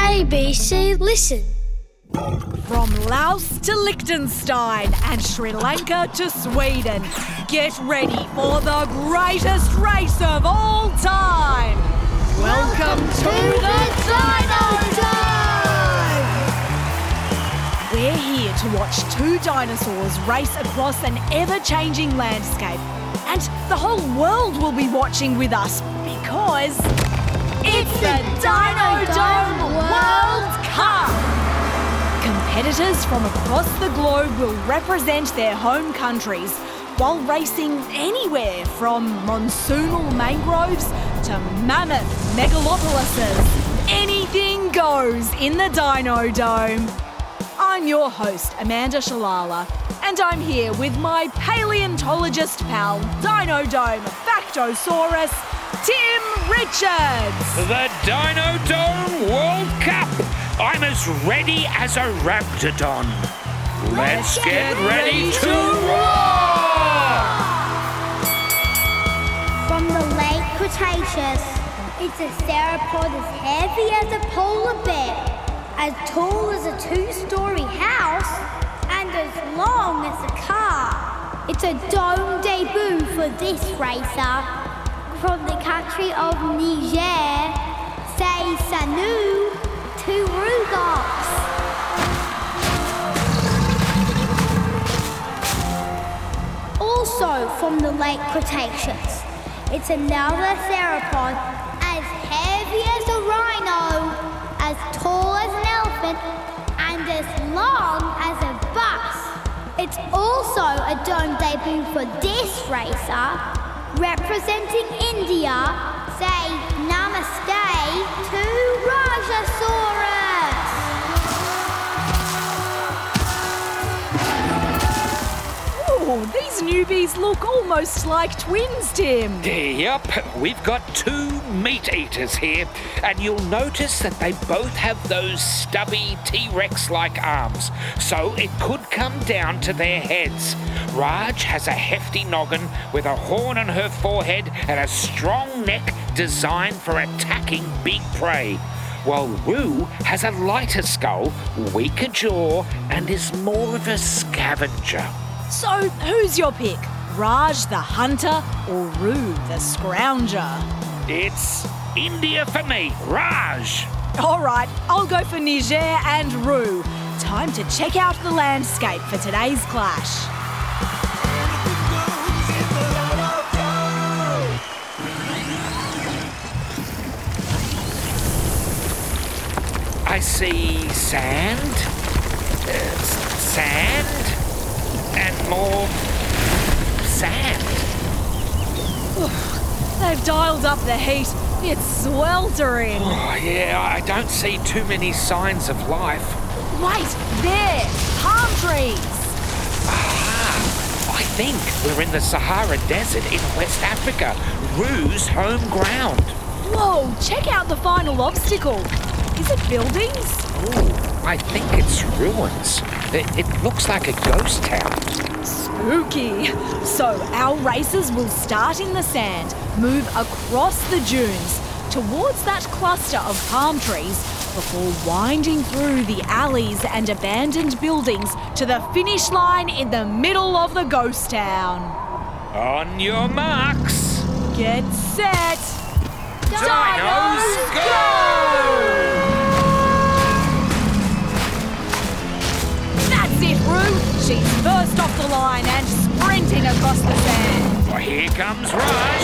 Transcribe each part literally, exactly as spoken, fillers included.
A B C Listen. From Laos to Liechtenstein and Sri Lanka to Sweden, get ready for the greatest race of all time. Welcome, Welcome to, to the Dino Dome! We're here to watch two dinosaurs race across an ever-changing landscape. And the whole world will be watching with us because it's the Dino Dome World Cup! Competitors from across the globe will represent their home countries while racing anywhere from monsoonal mangroves to mammoth megalopolises. Anything goes in the Dino Dome. I'm your host, Amanda Shalala, and I'm here with my paleontologist pal, Dino Dome Factosaurus, Tim Richards. The Dino Dome World Cup. I'm as ready as a raptidon. Let's, Let's get, get ready, ready to roar! From the late Cretaceous, it's a theropod as heavy as a polar bear, as tall as a two-storey house, and as long as a car. It's a dome debut for this racer. From the country of Niger, say Sanu to Rugops. Also from the late Cretaceous, it's another theropod as heavy as a rhino, as tall as an elephant, and as long as a bus. It's also a dome debut for this racer. Representing India, say namaste to Rajasaurus. Oh, these newbies look almost like twins, Tim. Yep, we've got two meat eaters here, and you'll notice that they both have those stubby T-Rex-like arms, so it could come down to their heads. Raj has a hefty noggin with a horn on her forehead and a strong neck designed for attacking big prey, while Roo has a lighter skull, weaker jaw, and is more of a scavenger. So, who's your pick? Raj the hunter or Roo the scrounger? It's India for me, Raj. All right, I'll go for Niger and Roo. Time to check out the landscape for today's clash. I see sand, uh, sand, and more sand. They've dialed up the heat. It's sweltering. Oh, yeah, I don't see too many signs of life. Wait, there! Palm trees! Ah, I think we're in the Sahara Desert in West Africa, Roo's home ground. Whoa, check out the final obstacle. Is it buildings? Oh, I think it's ruins. It, it looks like a ghost town. Spooky. So our racers will start in the sand, move across the dunes towards that cluster of palm trees before winding through the alleys and abandoned buildings to the finish line in the middle of the ghost town. On your marks. Get set. Dinos, go! That's it, Roo. She's first off the line and sprinting across the sand. Well, here comes Raj.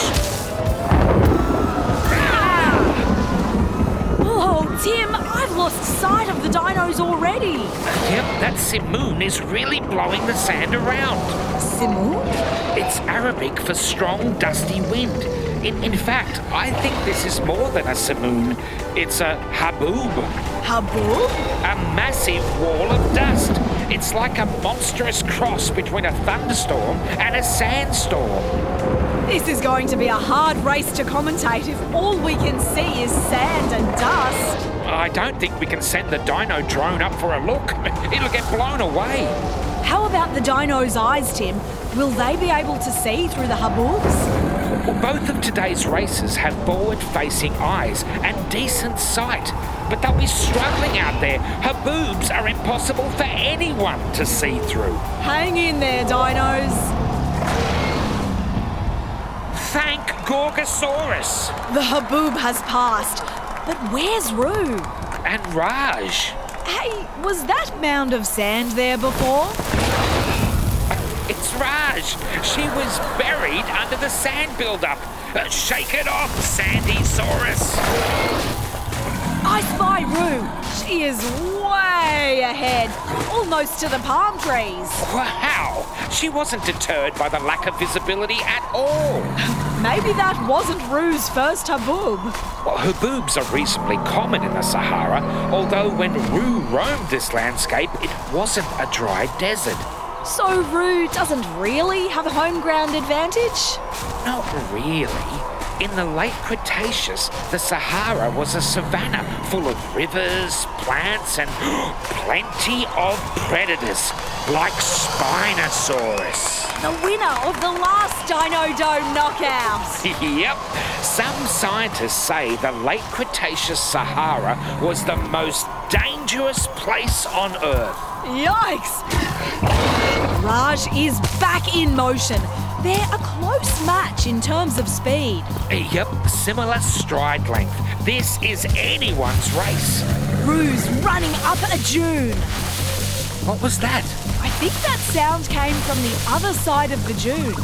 Ah! Oh, Tim, I've lost sight of the dinos already. Yep, that simoon is really blowing the sand around. Simoon? It's Arabic for strong, dusty wind. In, in fact, I think this is more than a simoon. It's a haboob. Haboob? A massive wall of dust. It's like a monstrous cross between a thunderstorm and a sandstorm. This is going to be a hard race to commentate if all we can see is sand and dust. I don't think we can send the dino drone up for a look. It'll get blown away. How about the dino's eyes, Tim? Will they be able to see through the haboobs? Well, both of today's races have forward-facing eyes and decent sight, but they'll be struggling out there. Her boobs are impossible for anyone to see through. Hang in there, dinos. Thank Gorgosaurus. The haboob has passed. But where's Roo? And Raj. Hey, was that mound of sand there before? It's Raj. She was buried under the sand build-up. Uh, shake it off, Sandysaurus. I spy Roo. She is way ahead, almost to the palm trees. Wow, she wasn't deterred by the lack of visibility at all. Maybe that wasn't Roo's first haboob. Well, haboobs are reasonably common in the Sahara, although when Roo roamed this landscape, it wasn't a dry desert. So Roo doesn't really have a home ground advantage? Not really. In the late Cretaceous, the Sahara was a savanna full of rivers, plants, and plenty of predators, like Spinosaurus. The winner of the last Dino Dome knockout. Yep. Some scientists say the late Cretaceous Sahara was the most dangerous place on Earth. Yikes! Raj is back in motion. They're a close match in terms of speed. Yep, similar stride length. This is anyone's race. Roo's running up a dune. What was that? I think that sound came from the other side of the dune.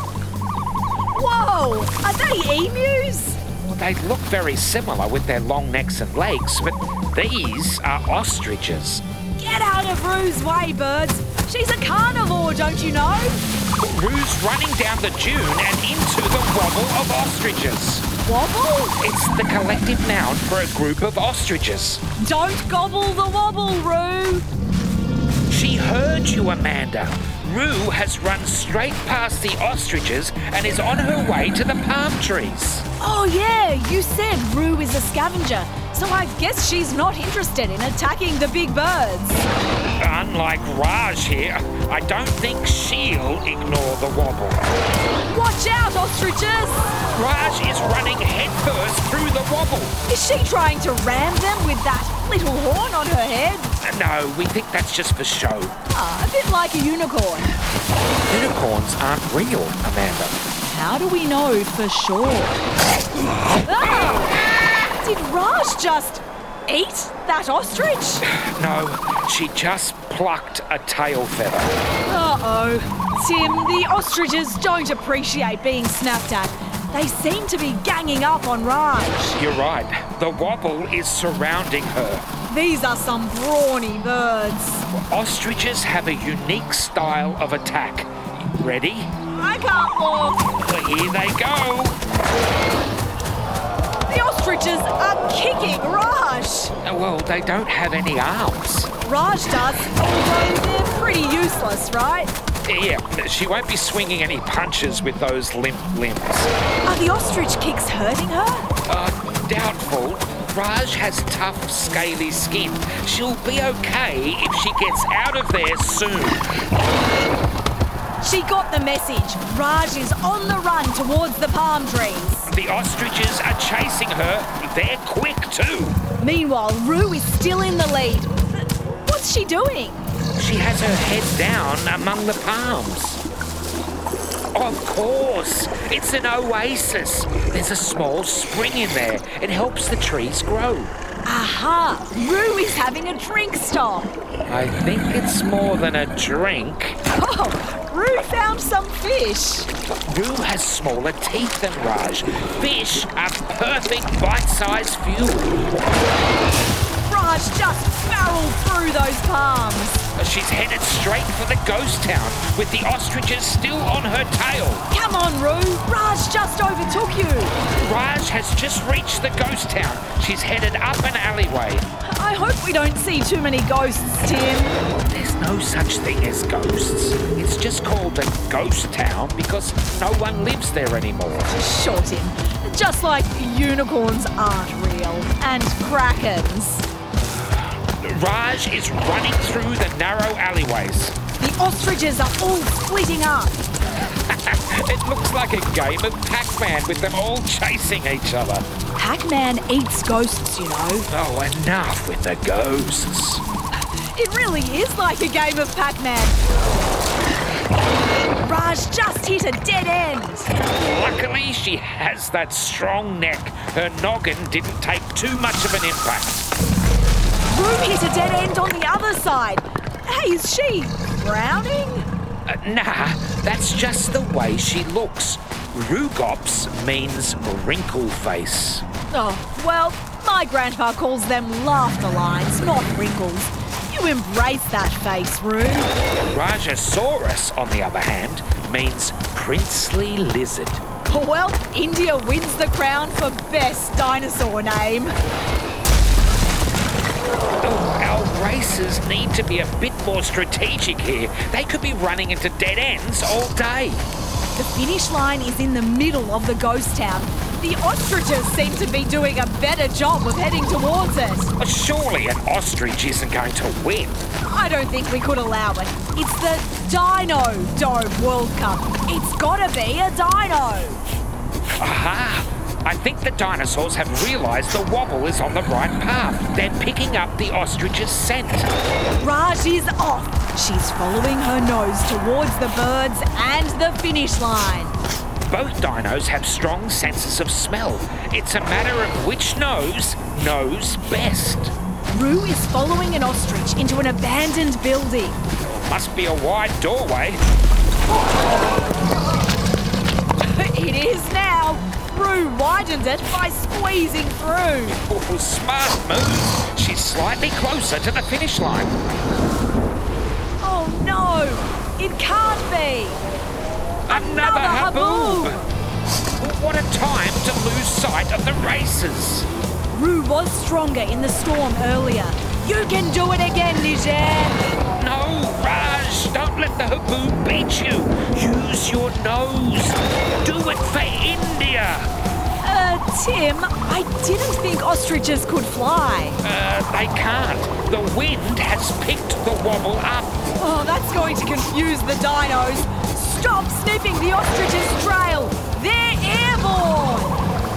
Whoa! Are they emus? Well, they look very similar with their long necks and legs, but these are ostriches. Get out of Roo's way, birds. She's a carnivore, don't you know? Roo's running down the dune and into the wobble of ostriches. Wobble? It's the collective noun for a group of ostriches. Don't gobble the wobble, Roo. She heard you, Amanda. Roo has run straight past the ostriches and is on her way to the palm trees. Oh yeah, you said Roo is a scavenger, so I guess she's not interested in attacking the big birds. Unlike Raj here, I don't think she'll ignore the wobble. Watch out, ostriches! Raj is running headfirst through the wobble. Is she trying to ram them with that little horn on her head? No, we think that's just for show. Ah, a bit like a unicorn. Unicorns aren't real, Amanda. How do we know for sure? Ah! Did Raj just eat that ostrich? No, she just plucked a tail feather. Uh-oh. Tim, the ostriches don't appreciate being snapped at. They seem to be ganging up on Raj. You're right. The wobble is surrounding her. These are some brawny birds. Ostriches have a unique style of attack. Ready? I can't walk. Well, here they go. The ostriches are kicking Raj. Well, they don't have any arms. Raj does, although they're pretty useless, right? Yeah, she won't be swinging any punches with those limp limbs. Are the ostrich kicks hurting her? Uh, doubtful. Raj has tough, scaly skin. She'll be okay if she gets out of there soon. She got the message. Raj is on the run towards the palm trees. The ostriches are chasing her. They're quick too. Meanwhile, Roo is still in the lead. What's she doing? She has her head down among the palms. Of course, it's an oasis. There's a small spring in there. It helps the trees grow. Aha! Roo is having a drink stop. I think it's more than a drink. Oh, Roo found some fish. Roo has smaller teeth than Raj. Fish are perfect bite-sized fuel. Raj just barreled through those palms. She's headed straight for the ghost town with the ostriches still on her tail. Come on, Roo. Raj just overtook you. Raj has just reached the ghost town. She's headed up an alleyway. I hope we don't see too many ghosts, Tim. There's no such thing as ghosts. It's just called a ghost town because no one lives there anymore. Sure, Tim. Just like unicorns aren't real. And krakens. Raj is running through the narrow alleyways. The ostriches are all splitting up. It looks like a game of Pac-Man with them all chasing each other. Pac-Man eats ghosts, you know. Oh, enough with the ghosts. It really is like a game of Pac-Man. Raj just hit a dead end. Luckily, she has that strong neck. Her noggin didn't take too much of an impact. Roo hit a dead end on the other side. Hey, is she frowning? Uh, nah, that's just the way she looks. Rugops means wrinkle face. Oh, well, my grandpa calls them laughter lines, not wrinkles. You embrace that face, Roo. Rajasaurus, on the other hand, means princely lizard. Well, India wins the crown for best dinosaur name. Oh, our racers need to be a bit more strategic here. They could be running into dead ends all day. The finish line is in the middle of the ghost town. The ostriches seem to be doing a better job of heading towards it. Well, surely an ostrich isn't going to win. I don't think we could allow it. It's the Dino Dome World Cup. It's gotta be a dino. Aha! I think the dinosaurs have realised the wobble is on the right path. They're picking up the ostrich's scent. Raj is off. She's following her nose towards the birds and the finish line. Both dinos have strong senses of smell. It's a matter of which nose knows best. Roo is following an ostrich into an abandoned building. Must be a wide doorway. It is now. Roo widened it by squeezing through. Oh, smart move. She's slightly closer to the finish line. Oh no, it can't be. Another, Another haboob. haboob. What a time to lose sight of the racers. Roo was stronger in the storm earlier. You can do it again, Niger. No, Raj, don't let the haboob beat you. Use your nose. Do it for India. Uh, Tim, I didn't think ostriches could fly. Uh, they can't. The wind has picked the wobble up. Oh, that's going to confuse the dinos. Stop sniffing the ostrich's trail. They're airborne.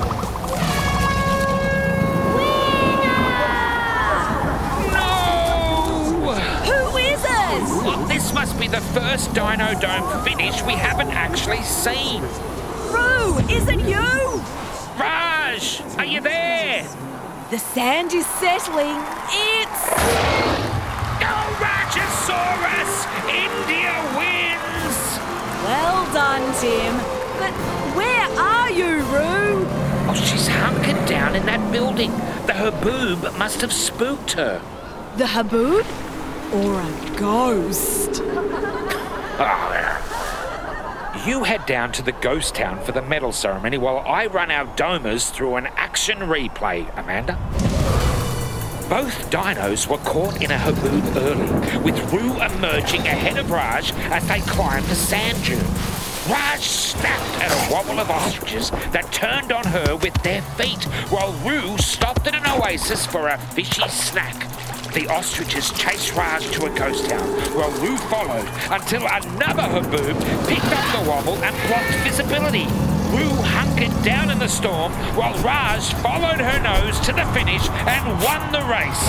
No! Who is it? Well, this must be the first Dino Dome finish we haven't actually seen. Roo, is it you? Raj, are you there? The sand is settling. It's... Go, Rajasaurus! India wins! Well done, Tim. But where are you, Roo? Oh, she's hunkered down in that building. The haboob must have spooked her. The haboob? Or a ghost? Oh, you head down to the ghost town for the medal ceremony while I run our domers through an action replay, Amanda. Both dinos were caught in a haboob early, with Roo emerging ahead of Raj as they climbed a sand dune. Raj snapped at a wobble of ostriches that turned on her with their feet, while Roo stopped at an oasis for a fishy snack. The ostriches chased Raj to a ghost town, while Roo followed until another haboob picked up the wobble and blocked visibility. Roo hunkered down in the storm, while Raj followed her nose to the finish and won the race.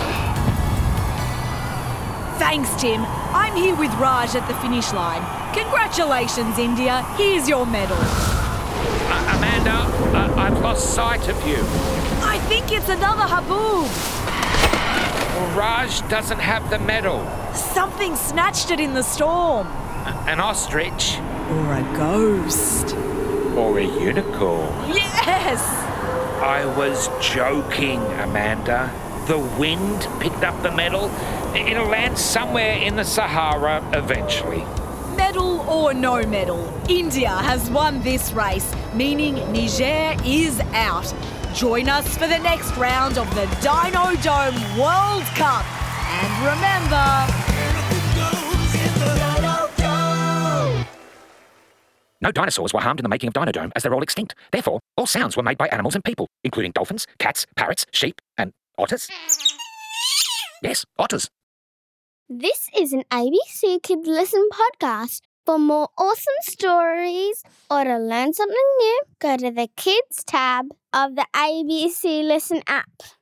Thanks, Tim. I'm here with Raj at the finish line. Congratulations, India. Here's your medal. Uh, Amanda, uh, I've lost sight of you. I think it's another haboob. Well, Raj doesn't have the medal. Something snatched it in the storm. An ostrich. Or a ghost. Or a unicorn. Yes! I was joking, Amanda. The wind picked up the medal. It'll land somewhere in the Sahara eventually. Medal or no medal, India has won this race, meaning Niger is out. Join us for the next round of the Dino Dome World Cup. And remember... No dinosaurs were harmed in the making of Dinodome, as they're all extinct. Therefore, all sounds were made by animals and people, including dolphins, cats, parrots, sheep, and otters. Yes, otters. This is an A B C Kids Listen podcast For more awesome stories or to learn something new, go to the Kids tab of the A B C Listen app.